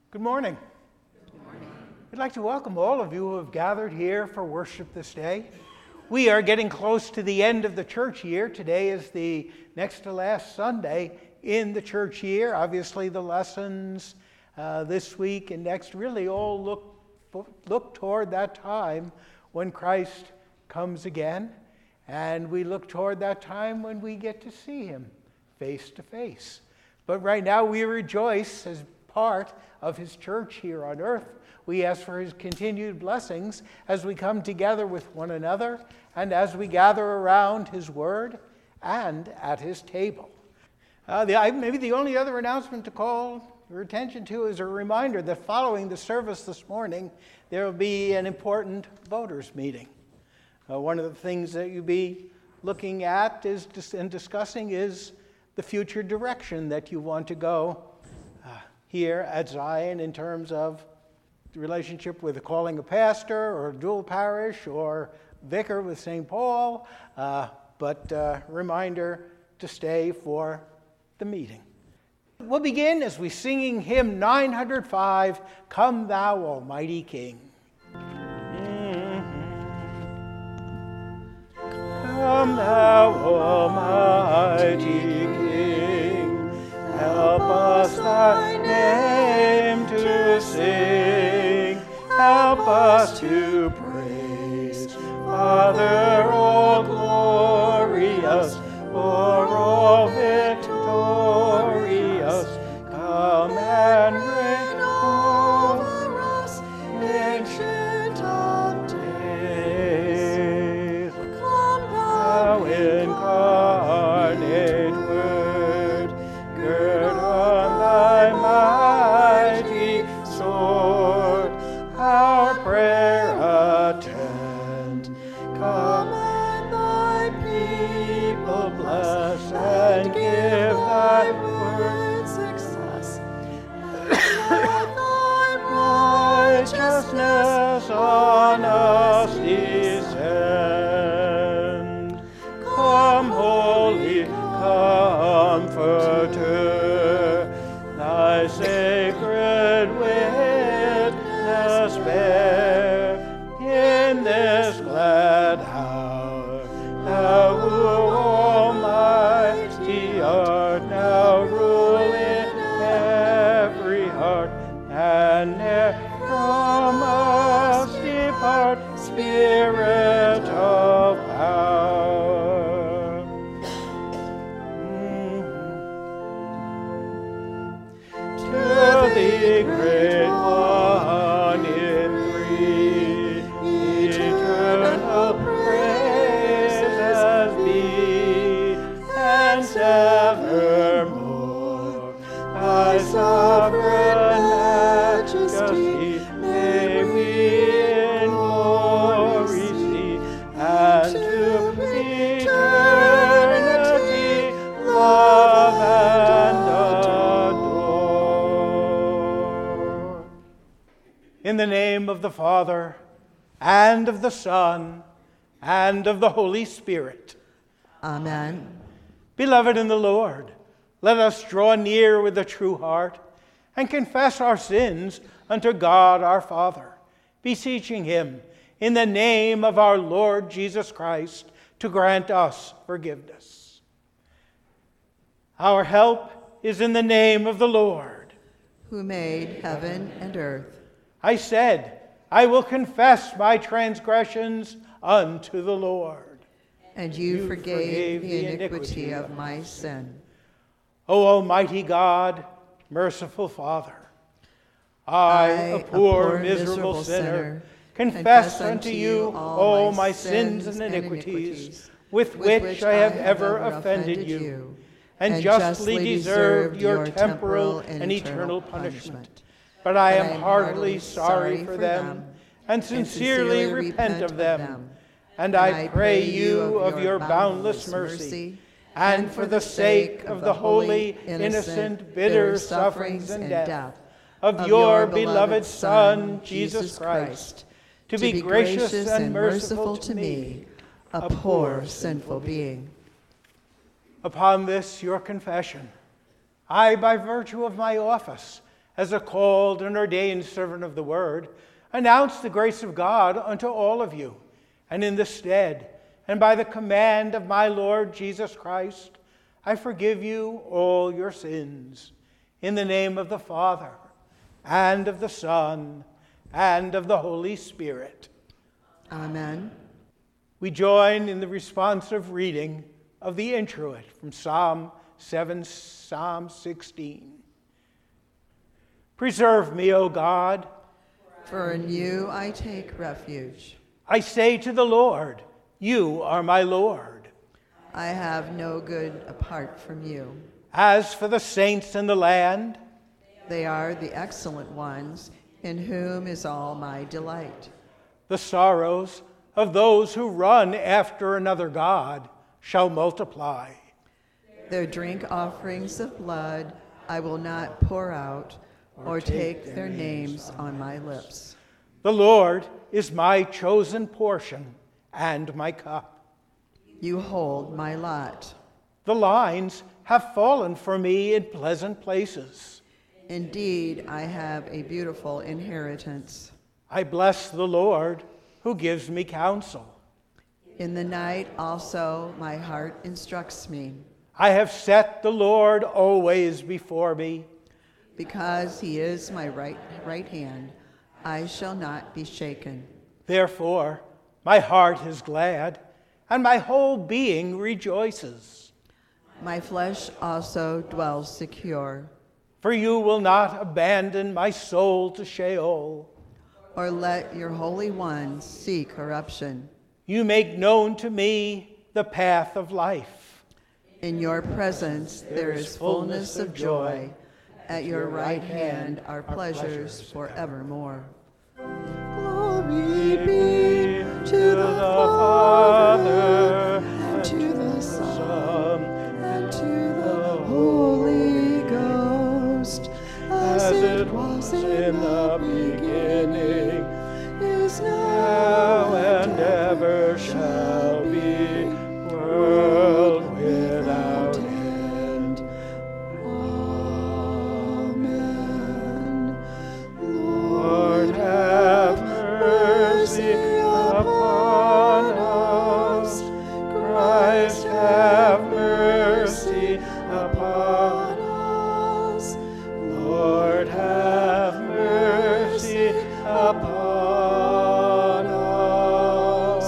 Good morning. Good morning. We'd like to welcome all of you who have gathered here for worship this day. We are getting close to the end of the church year. Today is the next to last Sunday in the church year. Obviously, the lessons this week and next really all look toward that time when Christ comes again. And we look toward that time when we get to see him face to face. But right now we rejoice as part of his church here on earth. We ask for his continued blessings as we come together with one another and as we gather around his word and at his table. Maybe the only other announcement to call your attention to is a reminder that following the service this morning, there will be an important voters meeting. One of the things that you'll be looking at and discussing is the future direction that you want to go here at Zion in terms of the relationship with the calling a pastor or a dual parish or vicar with St. Paul, but reminder to stay for the meeting. We'll begin as we singing hymn 905, Come Thou Almighty King. Come Thou Almighty King, help us Thy name to sing, help us to praise, Father all glorious, for all victorious, come and reign over us, ancient of days. Come Thou incarnate Word, gird on Thy mighty sword, our prayer attend. Come and Thy people bless, and give Thy word success. Let Thy righteousness on us descend. Come, Holy Comforter, Thy sacred witness bear in this glad hour. Thou who almighty art, now rule in every heart, and ne'er from us depart, Spirit of power. To Thee, great One in three, eternal praises be, and evermore Thy sovereign majesty may we in glory see, and to eternity love and adore. In the name of the Father, and of the Son, and of the Holy Spirit. Amen. Beloved in the Lord, let us draw near with a true heart and confess our sins unto God our Father, beseeching him in the name of our Lord Jesus Christ to grant us forgiveness. Our help is in the name of the Lord, who made heaven and earth. I said, I will confess my transgressions unto the Lord. And you forgave the iniquity of my sin. O Almighty God, merciful Father, I, a poor miserable sinner, confess unto you all my sins and iniquities, with which I have ever offended you, and justly deserved your temporal and eternal punishment. But I am heartily sorry for them, and sincerely repent of them. And I pray you of your boundless mercy, and for the sake of the holy, innocent, bitter sufferings and death of your beloved Son, Jesus Christ, to be gracious and merciful to me, a poor sinful being. Upon this, your confession, I, by virtue of my office as a called and ordained servant of the word, announce the grace of God unto all of you, and in the stead, and by the command of my Lord Jesus Christ, I forgive you all your sins. In the name of the Father, and of the Son, and of the Holy Spirit. Amen. We join in the responsive reading of the introit from Psalm 16. Preserve me, O God. For in you I take refuge. I say to the Lord, you are my Lord. I have no good apart from you. As for the saints in the land, they are the excellent ones, in whom is all my delight. The sorrows of those who run after another god shall multiply. Their drink offerings of blood I will not pour out, or take their names on my lips. The Lord is my chosen portion and my cup. You hold my lot. The lines have fallen for me in pleasant places. Indeed, I have a beautiful inheritance. I bless the Lord who gives me counsel. In the night also my heart instructs me. I have set the Lord always before me. Because he is my right hand, I shall not be shaken. Therefore, my heart is glad, and my whole being rejoices. My flesh also dwells secure. For you will not abandon my soul to Sheol, or let your Holy One see corruption. You make known to me the path of life. In your presence there is fullness of joy. At your right hand are pleasures forevermore. Glory be to the Father, and to the Son, and to the Holy Ghost, as it was in the beginning, is now, and ever shall be, world without end. Amen. Lord, have mercy upon us. Christ, have mercy upon us. Lord, have mercy upon us.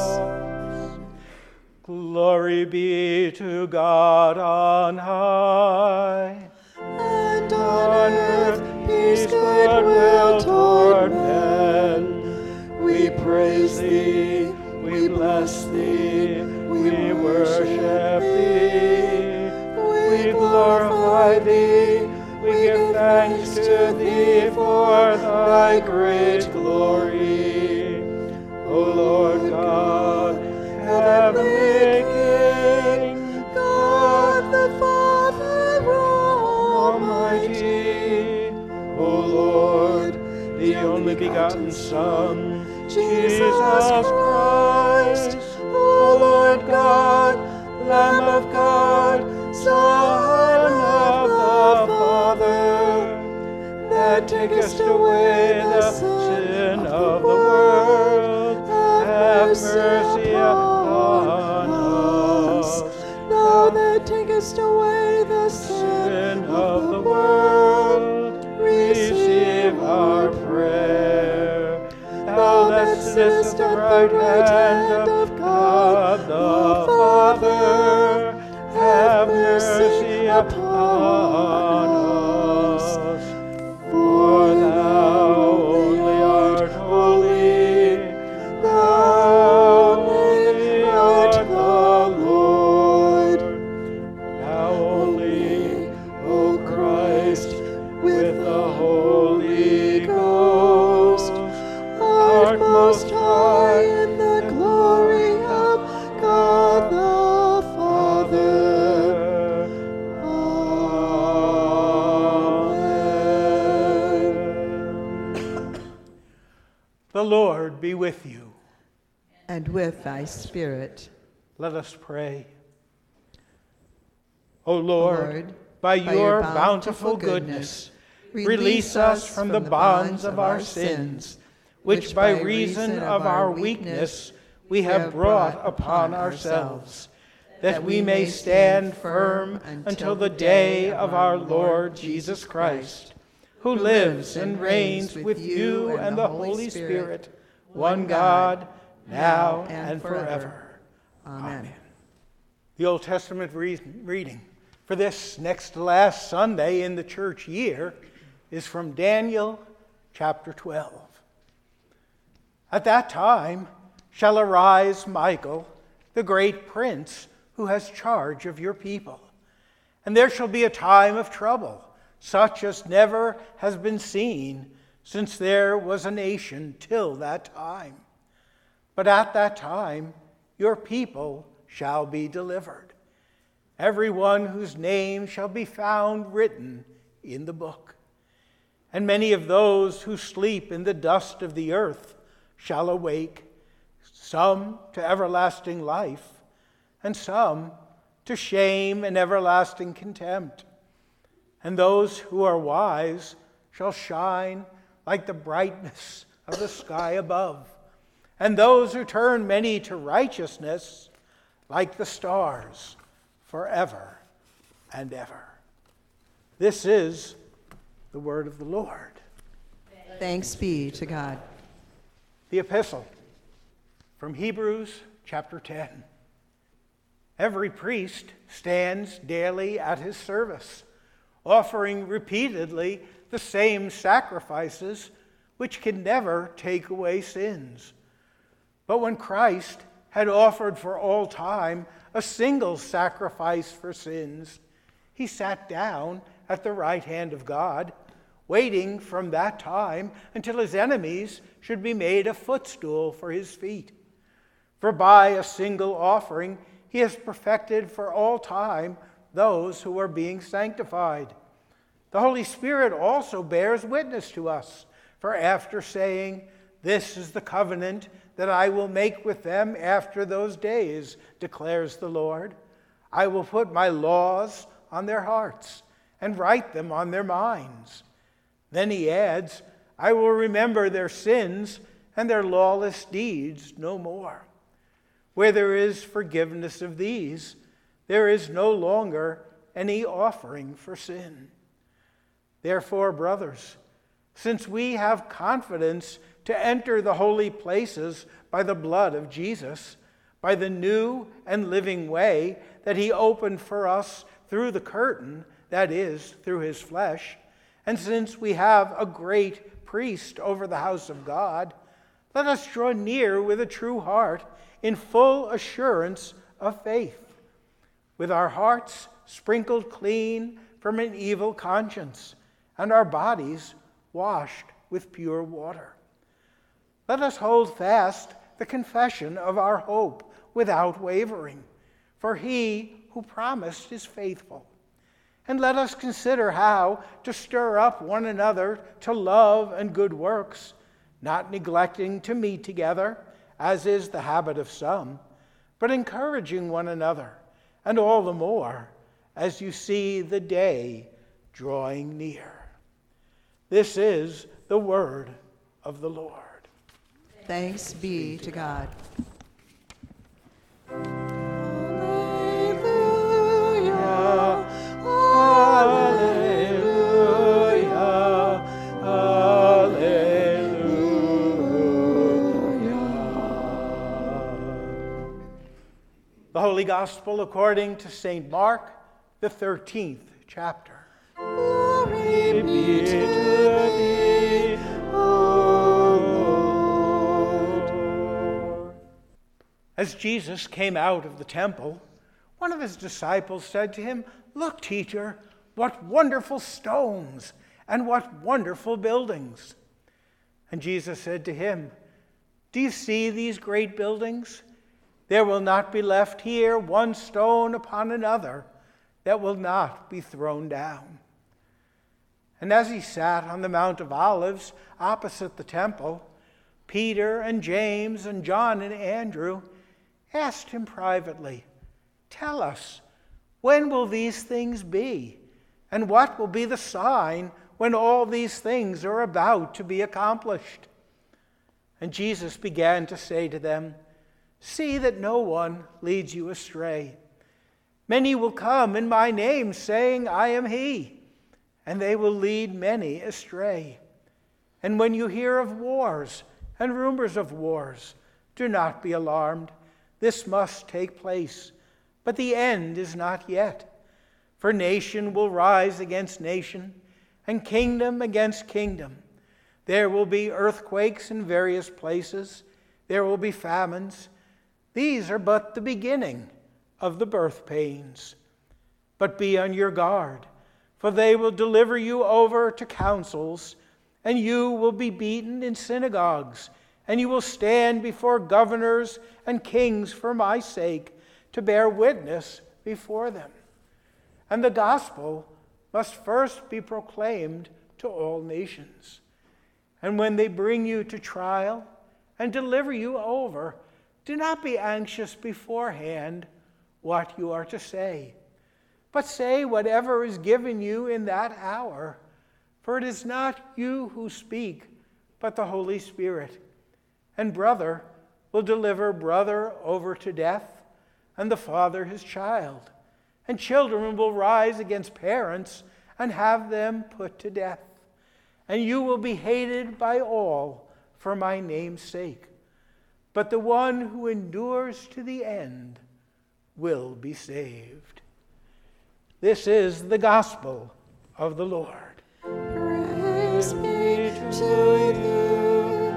Glory be to God on high, and on earth peace, goodwill toward men. We praise thee, we bless thee, we worship thee, we glorify thee, we give thanks to thee for thy great glory. O Lord God, heavenly King, God the Father Almighty, O Lord, the only begotten Son, Jesus Christ, O Lord God, Lamb of God, Son of the Father, that takest away the sin of the world, have mercy upon us. Thou that takest away the Sin of the world, receive our prayer. Thou that sittest at the right hand of God the Father, have mercy upon us. For thou only art holy, thou only art the Lord. Thou only, O Christ, with the Holy Ghost, art most high in the glory of God the Father. Amen. The Lord be with you. and with thy spirit. Let us pray. O Lord, Lord, by your bountiful goodness, Release us from the bonds of our sins, which by reason of our weakness we have brought upon ourselves, that we may stand firm until the day of our Lord Jesus Christ, who lives and reigns with you and the Holy Spirit, one God, now and forever. Amen. The Old Testament reading for this next to last Sunday in the church year is from Daniel chapter 12. At that time shall arise Michael, the great prince, who has charge of your people. And there shall be a time of trouble, such as never has been seen since there was a nation till that time. But at that time your people shall be delivered, every one whose name shall be found written in the book. And many of those who sleep in the dust of the earth shall awake, some to everlasting life, and some to shame and everlasting contempt. And those who are wise shall shine like the brightness of the sky above, and those who turn many to righteousness like the stars forever and ever. This is the word of the Lord. Thanks be to God. The epistle from Hebrews chapter 10. Every priest stands daily at his service, offering repeatedly the same sacrifices which can never take away sins. But when Christ had offered for all time a single sacrifice for sins, he sat down at the right hand of God, waiting from that time until his enemies should be made a footstool for his feet. For by a single offering he has perfected for all time those who are being sanctified. The Holy Spirit also bears witness to us, for after saying, "This is the covenant that I will make with them after those days, declares the Lord. I will put my laws on their hearts and write them on their minds." Then he adds, "I will remember their sins and their lawless deeds no more." Where there is forgiveness of these, there is no longer any offering for sin. Therefore, brothers, since we have confidence to enter the holy places by the blood of Jesus, by the new and living way that he opened for us through the curtain, that is, through his flesh, and since we have a great priest over the house of God, let us draw near with a true heart in full assurance of faith, with our hearts sprinkled clean from an evil conscience, and our bodies washed with pure water. Let us hold fast the confession of our hope without wavering, for he who promised is faithful. And let us consider how to stir up one another to love and good works, not neglecting to meet together, as is the habit of some, but encouraging one another, and all the more as you see the day drawing near. This is the word of the Lord. Thanks be to God. The Holy Gospel according to St. Mark, the 13th chapter. Glory be to thee, O Lord. As Jesus came out of the temple, one of his disciples said to him, "Look, teacher, what wonderful stones and what wonderful buildings." And Jesus said to him, "Do you see these great buildings? There will not be left here one stone upon another that will not be thrown down." And as he sat on the Mount of Olives opposite the temple, Peter and James and John and Andrew asked him privately, "Tell us, when will these things be? And what will be the sign when all these things are about to be accomplished?" And Jesus began to say to them, "See that no one leads you astray. Many will come in my name, saying, 'I am he,' and they will lead many astray. And when you hear of wars and rumors of wars, do not be alarmed. This must take place, but the end is not yet. For nation will rise against nation, and kingdom against kingdom. There will be earthquakes in various places. There will be famines. These are but the beginning of the birth pains. But be on your guard, for they will deliver you over to councils, and you will be beaten in synagogues, and you will stand before governors and kings for my sake, to bear witness before them. And the gospel must first be proclaimed to all nations. And when they bring you to trial and deliver you over, do not be anxious beforehand what you are to say, but say whatever is given you in that hour, for it is not you who speak, but the Holy Spirit. And brother will deliver brother over to death, and the father his child. And children will rise against parents and have them put to death. And you will be hated by all for my name's sake. But the one who endures to the end will be saved." This is the gospel of the Lord. Praise be to thee,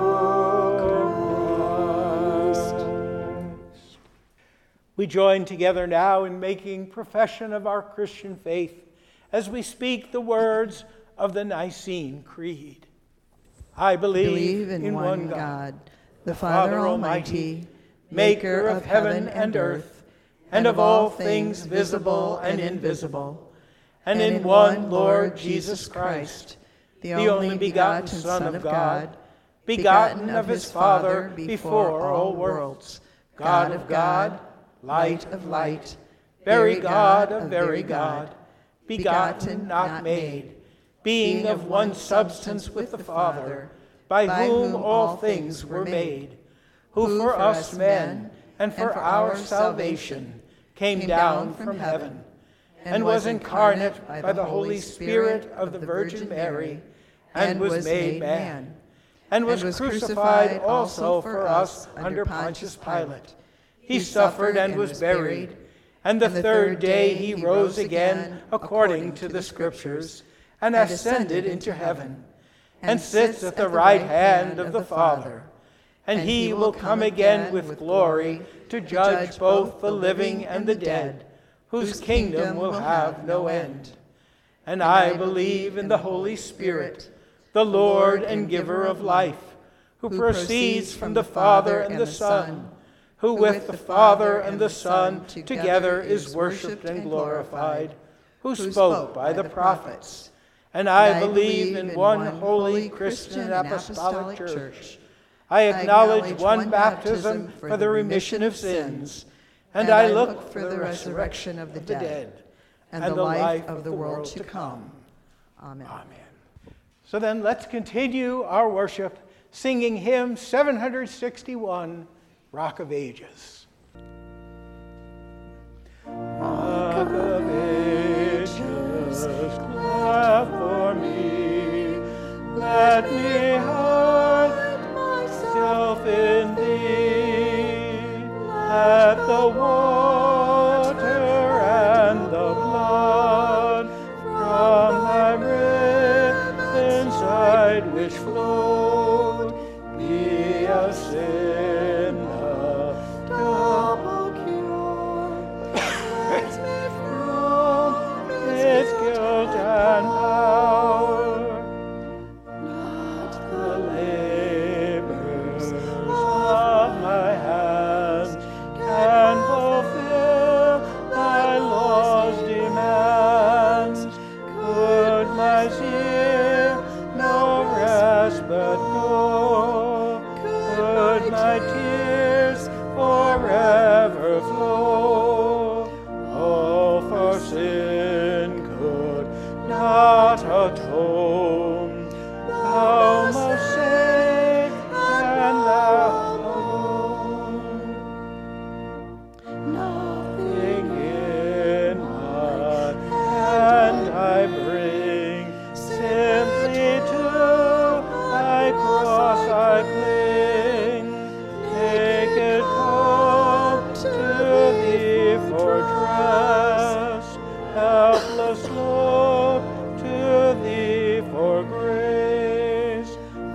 O Christ. We join together now in making profession of our Christian faith as we speak the words of the Nicene Creed. I believe in one God, the Father Almighty, maker of heaven and earth, and of all things visible and invisible, and in one Lord Jesus Christ, the only begotten Son of God, begotten of his Father before all worlds, God of God, light of light, very God of very God, begotten, not made, being of one substance with the Father, by whom all things were made, who for us men and for our salvation came down from heaven, and was incarnate by the Holy Spirit of the Virgin Mary, and was made man, and was crucified also for us under Pontius Pilate. He suffered and was buried, and the third day he rose again according to the Scriptures, and ascended into heaven, and sits at the right hand of the Father. And he will come again with glory to judge both the living and the dead, whose kingdom will have no end. And I believe in the Holy Spirit, the Lord and giver of life, who proceeds from the Father and the Son, who with the Father and the Son together is worshipped and glorified, who spoke by the prophets. And I believe in one holy Christian apostolic church. I acknowledge one baptism for the remission of sins, and I look for the resurrection of the dead and the life of the world to come. Amen. Amen. So then let's continue our worship singing hymn 761, Rock of Ages. Rock of Ages, clap for me, let me hide myself in thee, let the water and the blood from thy rib inside which flowed be a sin of double cure, cleanse me from its guilt and power, not the labors of my hands can fulfill thy law's demands. Could my zeal no rest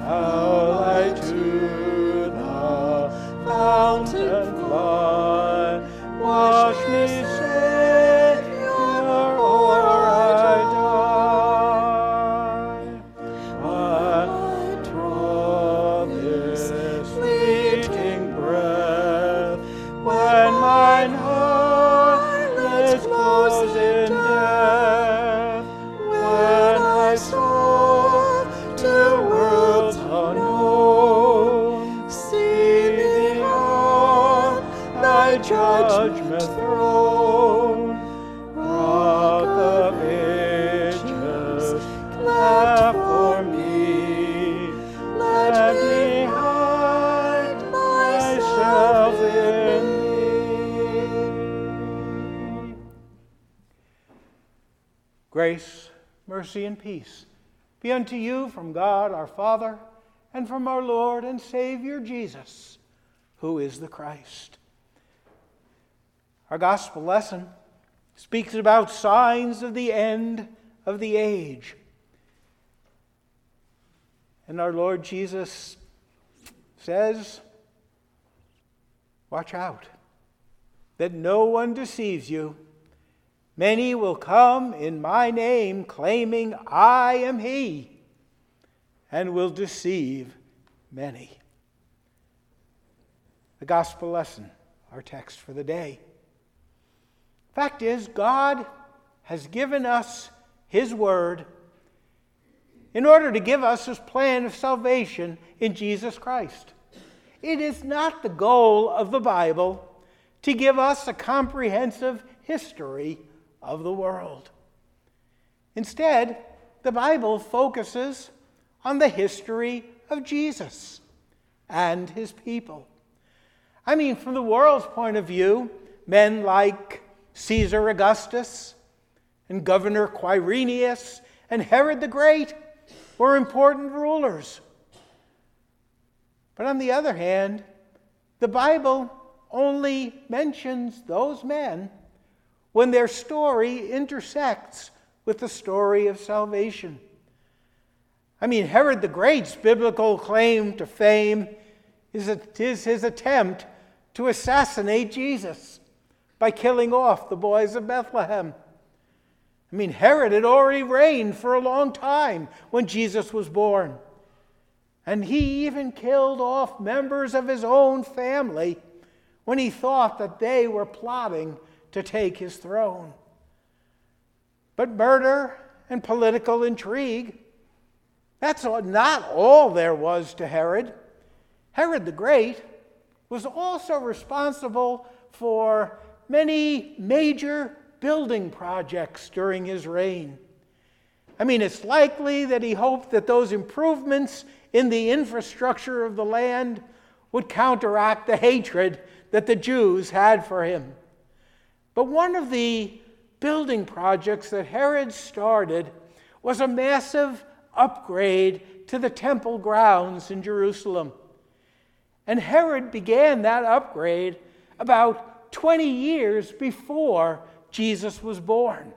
shall I to the fountain fly. Wash me, Savior, or I die. I draw this fleeting breath when mine eyelids close in death. When I soar to worlds unknown, see beyond thy judgment throne. Rock of ages, cleft for me, let me hide myself in thee. Grace, mercy, and peace be unto you from God our Father and from our Lord and Savior Jesus, who is the Christ. Our gospel lesson speaks about signs of the end of the age. And our Lord Jesus says, watch out, that no one deceives you. Many will come in my name, claiming I am he, and will deceive many. The gospel lesson, our text for the day. Fact is, God has given us his word in order to give us his plan of salvation in Jesus Christ. It is not the goal of the Bible to give us a comprehensive history of the world. Instead, the Bible focuses on the history of Jesus and his people. I mean, from the world's point of view, men like Caesar Augustus and Governor Quirinius and Herod the Great were important rulers. But on the other hand, the Bible only mentions those men when their story intersects with the story of salvation. I mean, Herod the Great's biblical claim to fame is his attempt to assassinate Jesus by killing off the boys of Bethlehem. I mean, Herod had already reigned for a long time when Jesus was born. And he even killed off members of his own family when he thought that they were plotting to take his throne. But murder and political intrigue, that's not all there was to Herod. Herod the Great was also responsible for many major building projects during his reign. I mean, it's likely that he hoped that those improvements in the infrastructure of the land would counteract the hatred that the Jews had for him. But one of the building projects that Herod started was a massive upgrade to the temple grounds in Jerusalem. And Herod began that upgrade about 20 years before Jesus was born.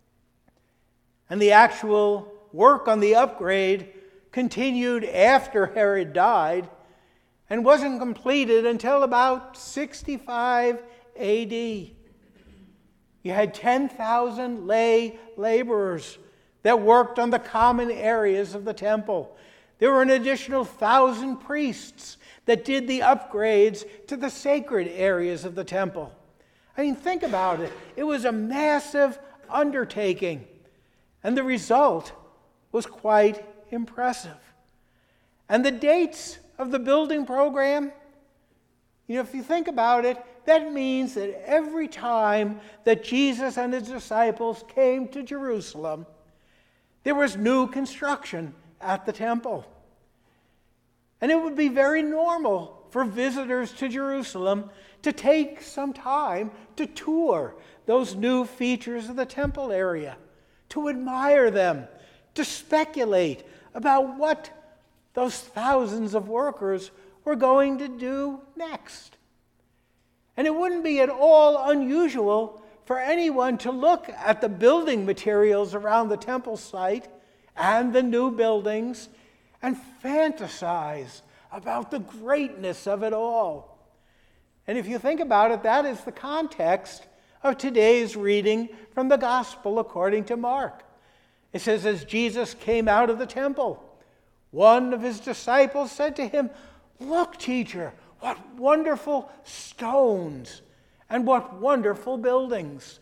And the actual work on the upgrade continued after Herod died and wasn't completed until about 65 A.D. You had 10,000 lay laborers that worked on the common areas of the temple. There were an additional 1,000 priests that did the upgrades to the sacred areas of the temple. I mean, think about it. It was a massive undertaking, and the result was quite impressive. And the dates of the building program, if you think about it, that means that every time that Jesus and his disciples came to Jerusalem, there was new construction at the temple. And it would be very normal for visitors to Jerusalem to take some time to tour those new features of the temple area, to admire them, to speculate about what those thousands of workers were going to do next. And it wouldn't be at all unusual for anyone to look at the building materials around the temple site and the new buildings and fantasize about the greatness of it all. And if you think about it, that is the context of today's reading from the Gospel according to Mark. It says, as Jesus came out of the temple, one of his disciples said to him, "Look, teacher, what wonderful stones and what wonderful buildings."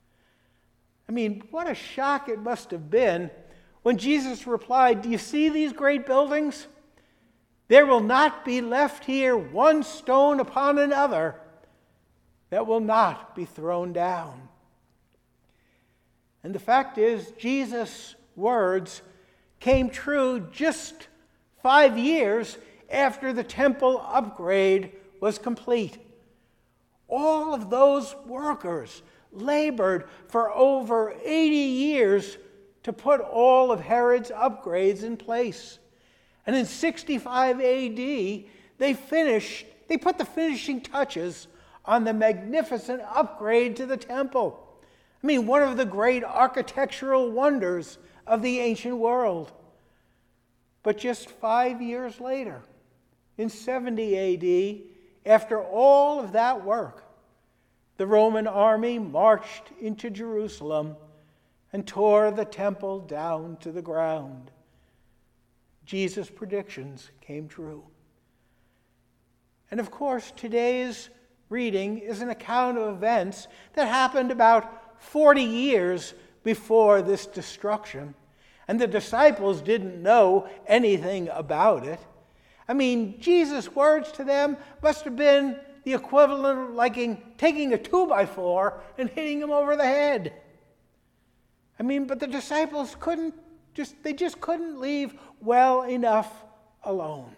I mean, what a shock it must have been when Jesus replied, "Do you see these great buildings? There will not be left here one stone upon another that will not be thrown down." And the fact is, Jesus' words came true just 5 years after the temple upgrade was complete. All of those workers labored for over 80 years to put all of Herod's upgrades in place. And in 65 AD, they put the finishing touches on the magnificent upgrade to the temple. I mean, one of the great architectural wonders of the ancient world. But just 5 years later, in 70 AD, after all of that work, the Roman army marched into Jerusalem and tore the temple down to the ground. Jesus' predictions came true. And of course, today's reading is an account of events that happened about 40 years before this destruction. And the disciples didn't know anything about it. I mean, Jesus' words to them must have been the equivalent of like taking a 2x4 and hitting them over the head. I mean, but the disciples just couldn't leave well enough alone.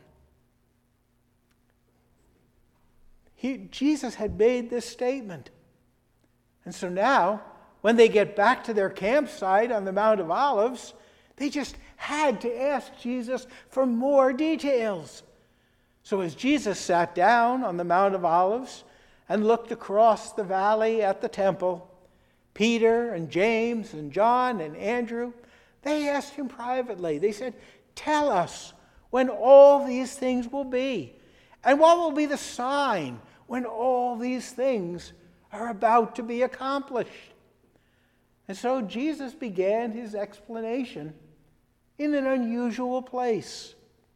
Jesus had made this statement. And so now, when they get back to their campsite on the Mount of Olives, they just had to ask Jesus for more details. So as Jesus sat down on the Mount of Olives and looked across the valley at the temple, Peter and James and John and Andrew, they asked him privately. They said, "Tell us when all these things will be, and what will be the sign when all these things are about to be accomplished?" And so Jesus began his explanation in an unusual place.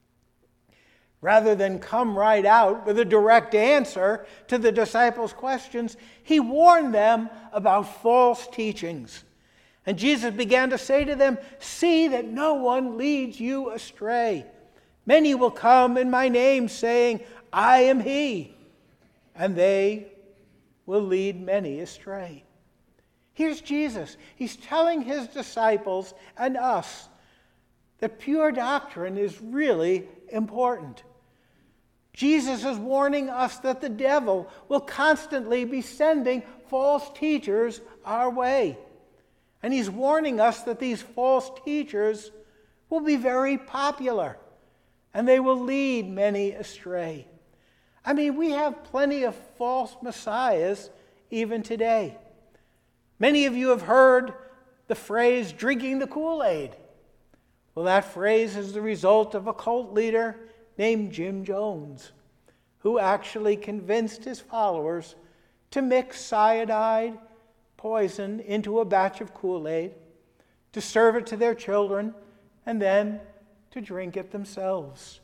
Rather than come right out with a direct answer to the disciples' questions, he warned them about false teachings. And Jesus began to say to them, "See that no one leads you astray. Many will come in my name, saying, 'I am he,' and they will lead many astray." Here's Jesus. He's telling his disciples and us that pure doctrine is really important. Jesus is warning us that the devil will constantly be sending false teachers our way. And he's warning us that these false teachers will be very popular and they will lead many astray. I mean, we have plenty of false messiahs even today. Many of you have heard the phrase drinking the Kool-Aid. Well, that phrase is the result of a cult leader named Jim Jones, who actually convinced his followers to mix cyanide poison into a batch of Kool-Aid, to serve it to their children, and then to drink it themselves.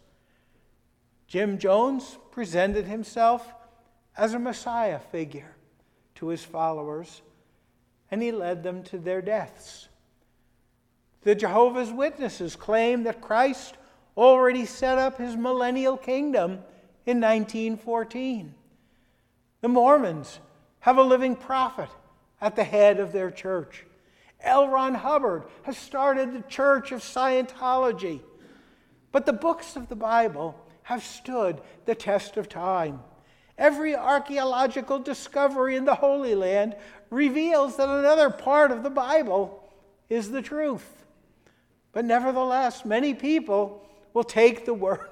Jim Jones presented himself as a Messiah figure to his followers, and he led them to their deaths. The Jehovah's Witnesses claim that Christ already set up his millennial kingdom in 1914. The Mormons have a living prophet at the head of their church. L. Ron Hubbard has started the Church of Scientology. But the books of the Bible have stood the test of time. Every archaeological discovery in the Holy Land reveals that another part of the Bible is the truth. But nevertheless, many people will take the word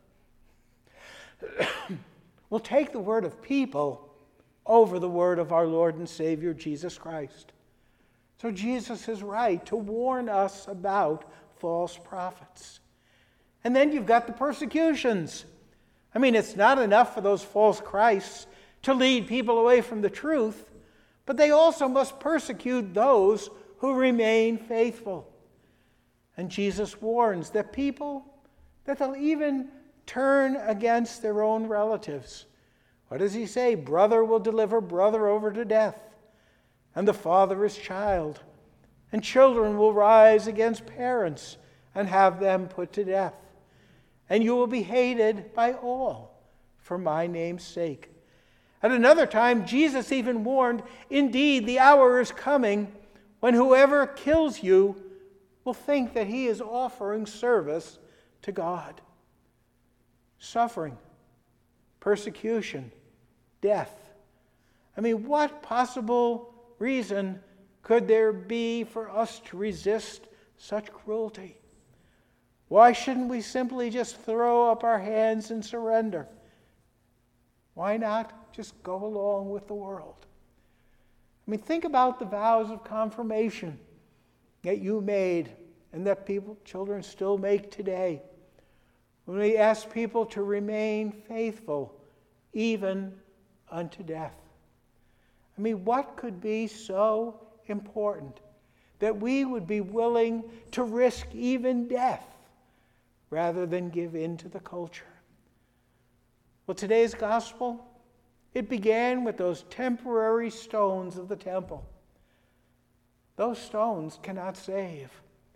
of people over the word of our Lord and Savior Jesus Christ. So Jesus is right to warn us about false prophets. And then you've got the persecutions. I mean, it's not enough for those false Christs to lead people away from the truth, but they also must persecute those who remain faithful. And Jesus warns that they'll even turn against their own relatives. What does he say? Brother will deliver brother over to death, and the father his child. And children will rise against parents and have them put to death. And you will be hated by all for my name's sake. At another time, Jesus even warned, indeed, the hour is coming when whoever kills you will think that he is offering service to God. Suffering, persecution, death. I mean, what possible reason could there be for us to resist such cruelty? Why shouldn't we simply just throw up our hands and surrender? Why not just go along with the world? I mean, think about the vows of confirmation that you made and that children still make today. When we ask people to remain faithful even unto death. I mean, what could be so important that we would be willing to risk even death rather than give in to the culture? Well, today's gospel, it began with those temporary stones of the temple. Those stones cannot save.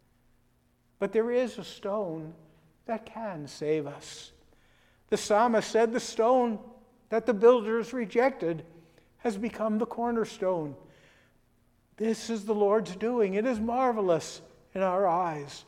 But there is a stone that can save us. The psalmist said the stone that the builders rejected has become the cornerstone. This is the Lord's doing. It is marvelous in our eyes.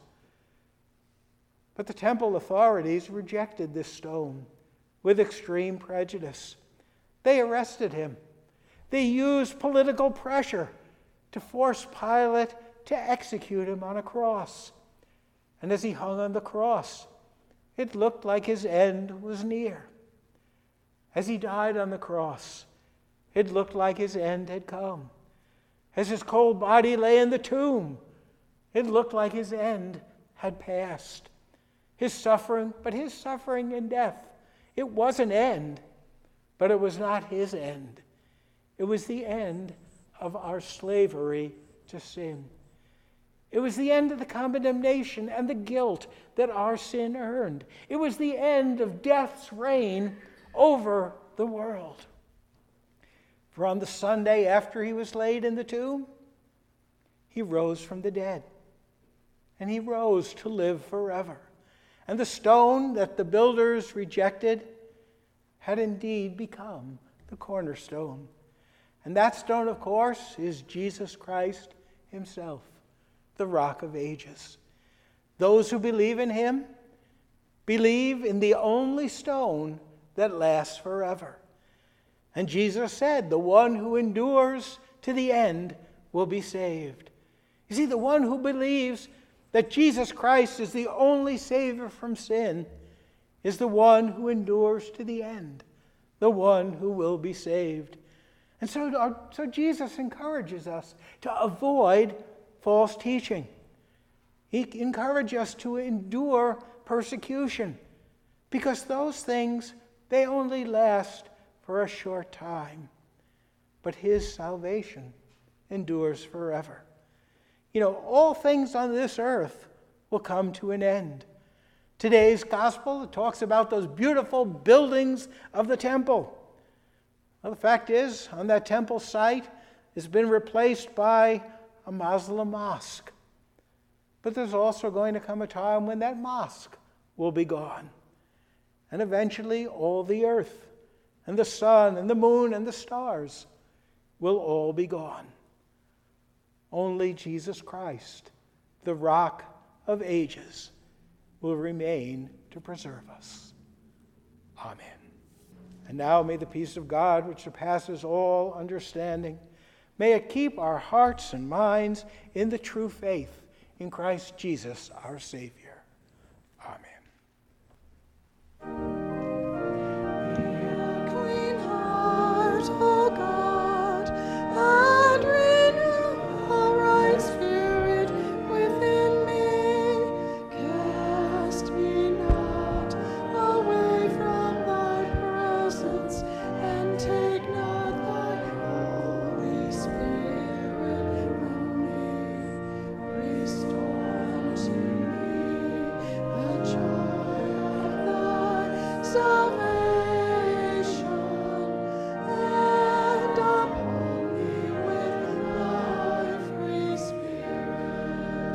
But the temple authorities rejected this stone with extreme prejudice. They arrested him. They used political pressure to force Pilate to execute him on a cross. And as he hung on the cross, it looked like his end was near. As he died on the cross, it looked like his end had come. As his cold body lay in the tomb, it looked like his end had passed. His suffering and death, it was an end, but it was not his end. It was the end of our slavery to sin. It was the end of the condemnation and the guilt that our sin earned. It was the end of death's reign over the world. For on the Sunday after he was laid in the tomb, he rose from the dead. And he rose to live forever. And the stone that the builders rejected had indeed become the cornerstone. And that stone, of course, is Jesus Christ himself, the Rock of Ages. Those who believe in him believe in the only stone that lasts forever. And Jesus said, the one who endures to the end will be saved. You see, the one who believes that Jesus Christ is the only Savior from sin is the one who endures to the end, the one who will be saved. And so Jesus encourages us to avoid false teaching. He encourages us to endure persecution because those things, they only last for a short time. But his salvation endures forever. You know, all things on this earth will come to an end. Today's gospel talks about those beautiful buildings of the temple. Well, the fact is, on that temple site, it's been replaced by a Muslim mosque. But there's also going to come a time when that mosque will be gone. And eventually all the earth and the sun and the moon and the stars will all be gone. Only Jesus Christ, the Rock of Ages, will remain to preserve us. Amen. And now may the peace of God, which surpasses all understanding, may it keep our hearts and minds in the true faith in Christ Jesus our Savior. Amen. Clean heart, O God, and renew a right spirit within me. Cast me not salvation, and uphold me with thy free Spirit.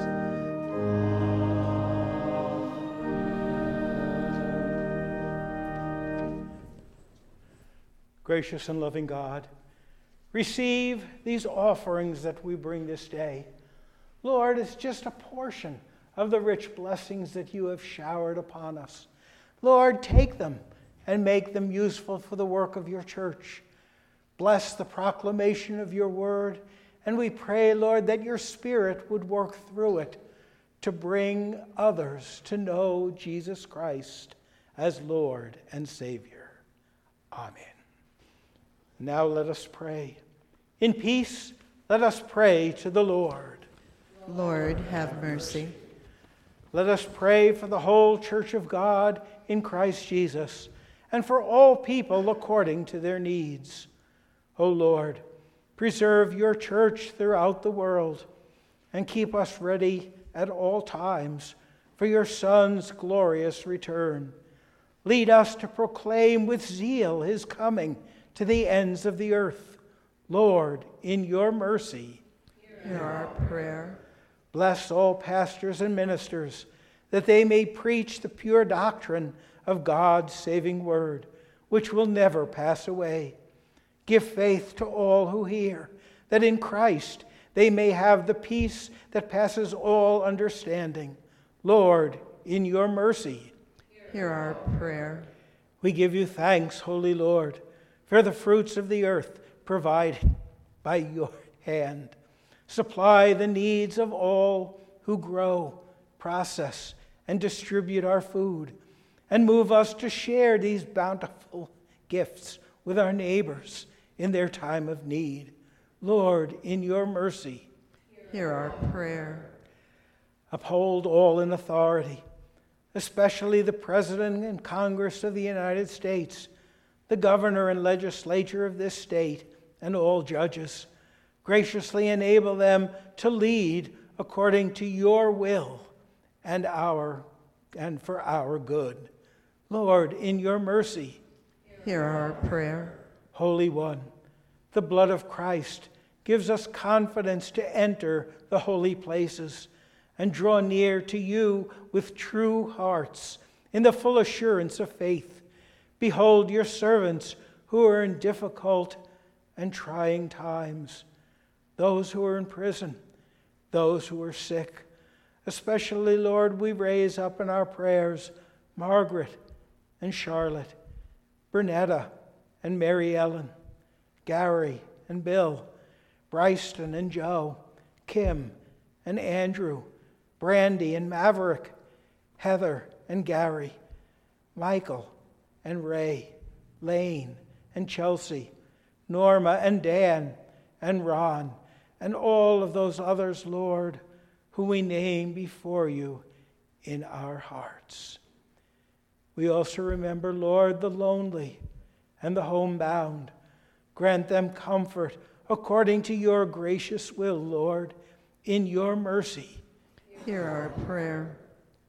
Gracious and loving God, receive these offerings that we bring this day. Lord, it's just a portion of the rich blessings that you have showered upon us. Lord, take them and make them useful for the work of your church. Bless the proclamation of your word, and we pray, Lord, that your Spirit would work through it to bring others to know Jesus Christ as Lord and Savior. Amen. Now let us pray. In peace, let us pray to the Lord. Lord, have mercy. Let us pray for the whole church of God in Christ Jesus, and for all people according to their needs. O Lord, preserve your church throughout the world, and keep us ready at all times for your Son's glorious return. Lead us to proclaim with zeal his coming to the ends of the earth. Lord, in your mercy, Hear our prayer. bless all pastors and ministers, that they may preach the pure doctrine of God's saving word, which will never pass away. Give faith to all who hear, that in Christ they may have the peace that passes all understanding. Lord, in your mercy, Hear our prayer. we give you thanks, Holy Lord, for the fruits of the earth provided by your hand. Supply the needs of all who grow, process, and distribute our food, and move us to share these bountiful gifts with our neighbors in their time of need. Lord, in your mercy, Hear our prayer. uphold all in authority, especially the President and Congress of the United States, the governor and legislature of this state, and all judges. Graciously enable them to lead according to your will and for our good. Lord, in your mercy, Hear our prayer. Holy One, the blood of Christ gives us confidence to enter the holy places and draw near to you with true hearts in the full assurance of faith. Behold your servants who are in difficult and trying times, those who are in prison, those who are sick. Especially, Lord, we raise up in our prayers Margaret and Charlotte, Bernetta and Mary Ellen, Gary and Bill, Bryston and Joe, Kim and Andrew, Brandy and Maverick, Heather and Gary, Michael and Ray, Lane and Chelsea, Norma and Dan and Ron, and all of those others, Lord, who we name before you in our hearts. We also remember, Lord, the lonely and the homebound. Grant them comfort according to your gracious will, Lord, in your mercy. Hear our prayer.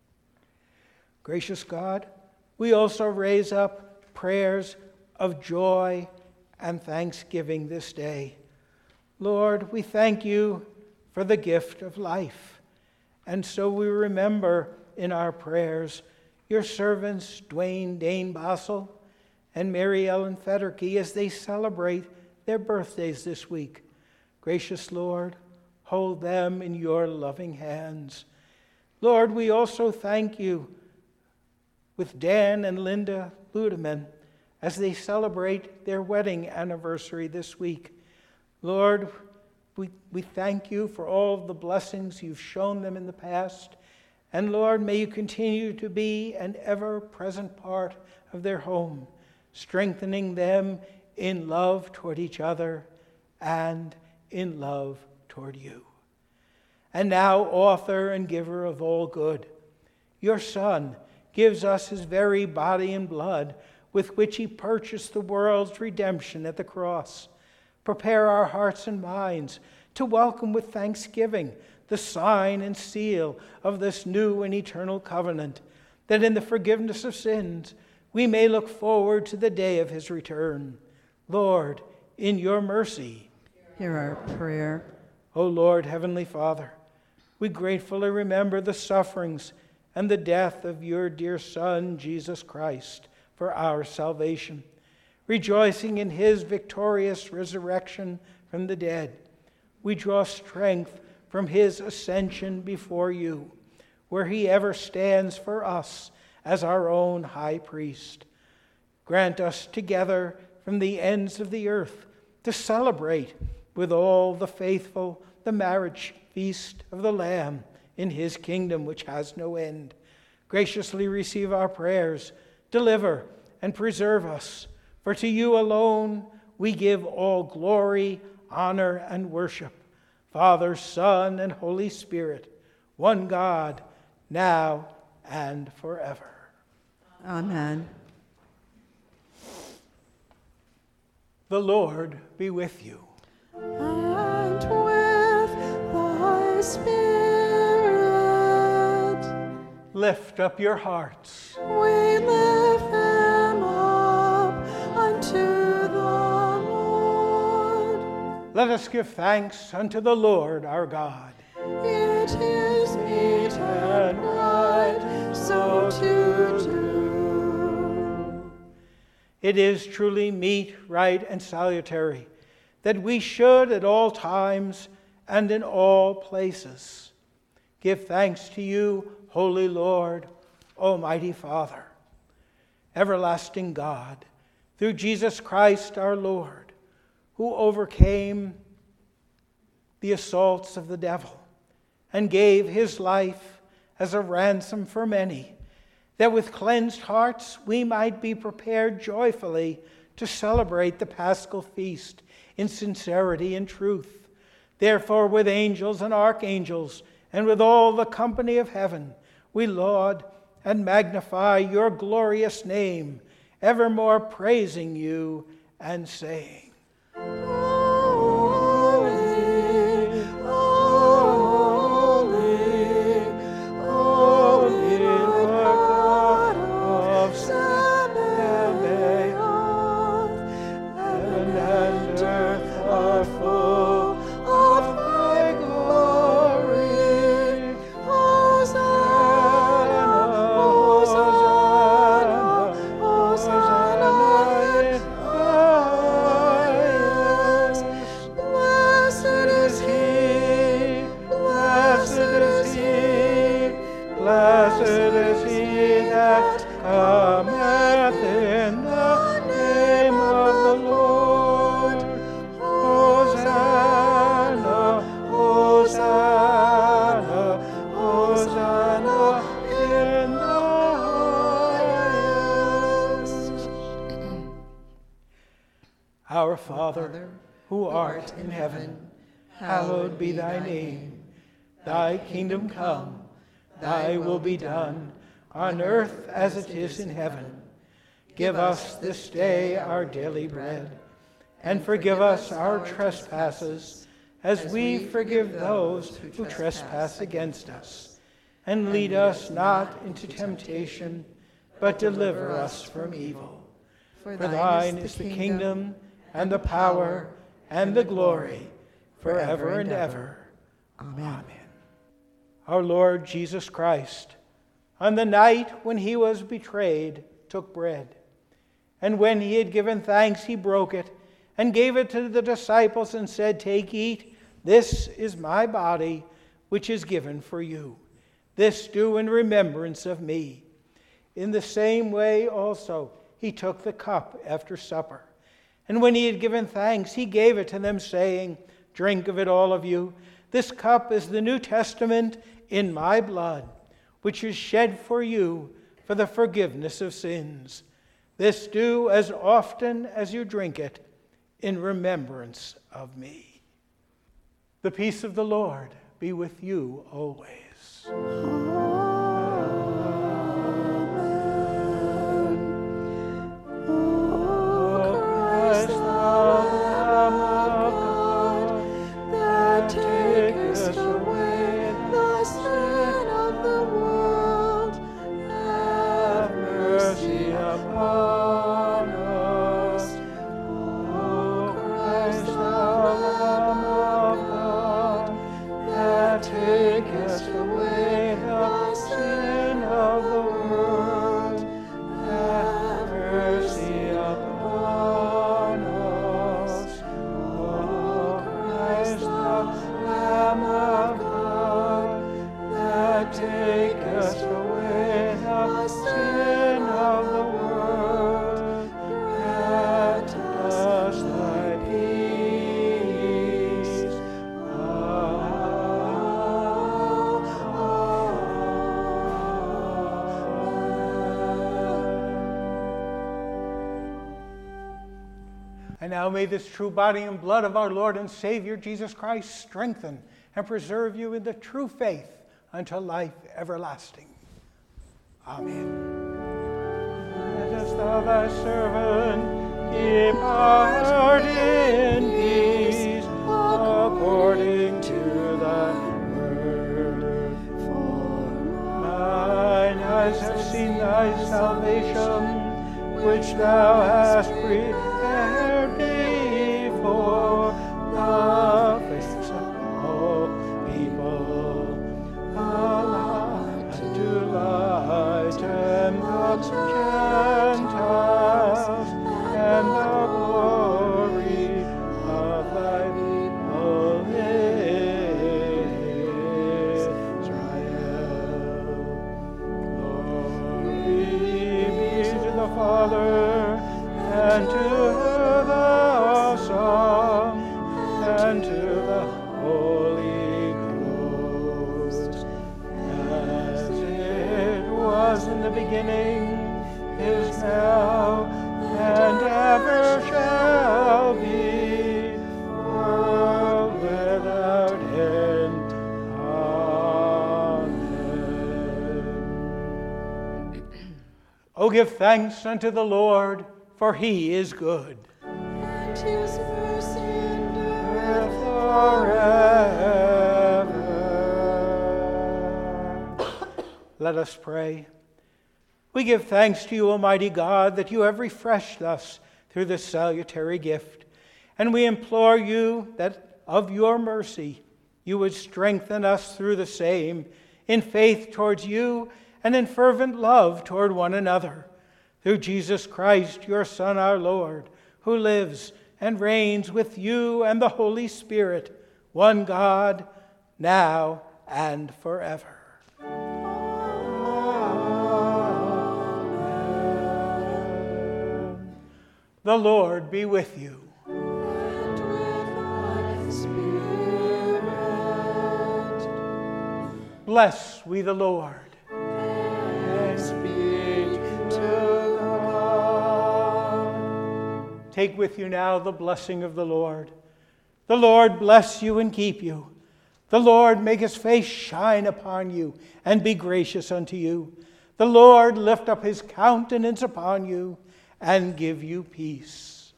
Gracious God, we also raise up prayers of joy and thanksgiving this day. Lord, we thank you for the gift of life. And so we remember in our prayers your servants, Dwayne Dane Bossel and Mary Ellen Federke, as they celebrate their birthdays this week. Gracious Lord, hold them in your loving hands. Lord, we also thank you with Dan and Linda Ludeman as they celebrate their wedding anniversary this week. Lord, we thank you for all the blessings you've shown them in the past. And Lord, may you continue to be an ever-present part of their home, strengthening them in love toward each other and in love toward you. And now, author and giver of all good, your Son gives us his very body and blood with which he purchased the world's redemption at the cross. Prepare our hearts and minds to welcome with thanksgiving the sign and seal of this new and eternal covenant, that in the forgiveness of sins we may look forward to the day of his return. Lord, in your mercy, hear our prayer. O Lord, Heavenly Father, we gratefully remember the sufferings and the death of your dear Son, Jesus Christ, for our salvation. Rejoicing in his victorious resurrection from the dead, we draw strength from his ascension before you, where he ever stands for us as our own high priest. Grant us together from the ends of the earth to celebrate with all the faithful the marriage feast of the Lamb in his kingdom which has no end. Graciously receive our prayers, deliver and preserve us, for to you alone we give all glory, honor, and worship. Father, Son, and Holy Spirit, one God, now and forever. Amen. The Lord be with you. And with thy spirit. Lift up your hearts. We lift them up unto the Lord. Let us give thanks unto the Lord our God. It is meet and right so to do. It is truly meet, right, and salutary that we should at all times and in all places give thanks to you, Holy Lord, Almighty Father, everlasting God, through Jesus Christ our Lord, who overcame the assaults of the devil and gave his life as a ransom for many, that with cleansed hearts we might be prepared joyfully to celebrate the Paschal feast in sincerity and truth. Therefore, with angels and archangels, and with all the company of heaven, we laud and magnify your glorious name, evermore praising you and saying, Our Father, who art in heaven, hallowed be thy name. Thy kingdom come, thy will be done, on earth as it is in heaven. Give us this day our daily bread, and forgive us our trespasses, as we forgive those who trespass against us. And lead us not into temptation, but deliver us from evil. For thine is the kingdom, and the power, and the glory, forever and ever. Amen. Our Lord Jesus Christ, on the night when he was betrayed, took bread. And when he had given thanks, he broke it, and gave it to the disciples, and said, Take, eat, this is my body, which is given for you. This do in remembrance of me. In the same way also he took the cup after supper. And when he had given thanks, he gave it to them, saying, Drink of it, all of you. This cup is the New Testament in my blood, which is shed for you for the forgiveness of sins. This do as often as you drink it in remembrance of me. The peace of the Lord be with you always. Upon And now may this true body and blood of our Lord and Savior Jesus Christ strengthen and preserve you in the true faith unto life everlasting. Amen. Lettest thou thy servant depart in peace, according to thy word. For mine eyes have seen thy salvation, which thou hast prepared before the face of all people, a light to lighten the Gentiles, and the glory of thy people Israel. Glory be to the Father, and to the Son, and to the Holy Ghost, as it was in the beginning, is now, and ever shall be, world without end. Amen. Oh, give thanks unto the Lord, for he is good. And his mercy endureth Forever. Let us pray. We give thanks to you, Almighty God, that you have refreshed us through this salutary gift. And we implore you that of your mercy you would strengthen us through the same, in faith towards you and in fervent love toward one another. Through Jesus Christ, your Son, our Lord, who lives and reigns with you and the Holy Spirit, one God, now and forever. The Lord be with you. and with thy spirit. Bless we the Lord. Thanks be to God. Take with you now the blessing of the Lord. The Lord bless you and keep you. The Lord make his face shine upon you and be gracious unto you. The Lord lift up his countenance upon you and give you peace.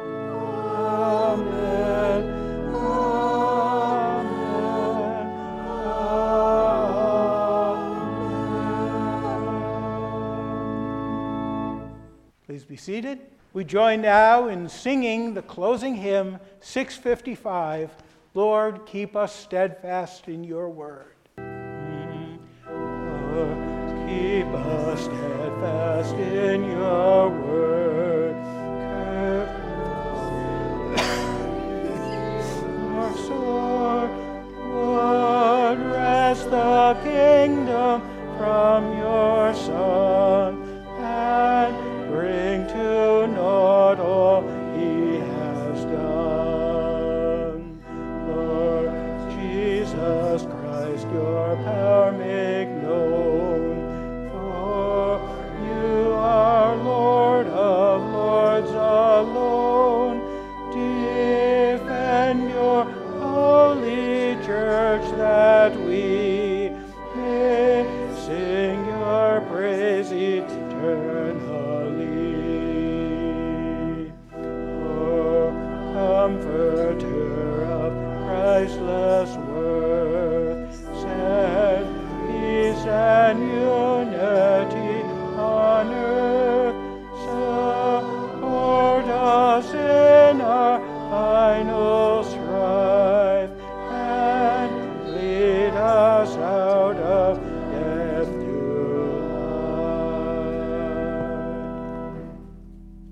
Amen. Amen. Please be seated. We join now in singing the closing hymn, 655, Lord, keep us steadfast in your word. Lord, keep us steadfast in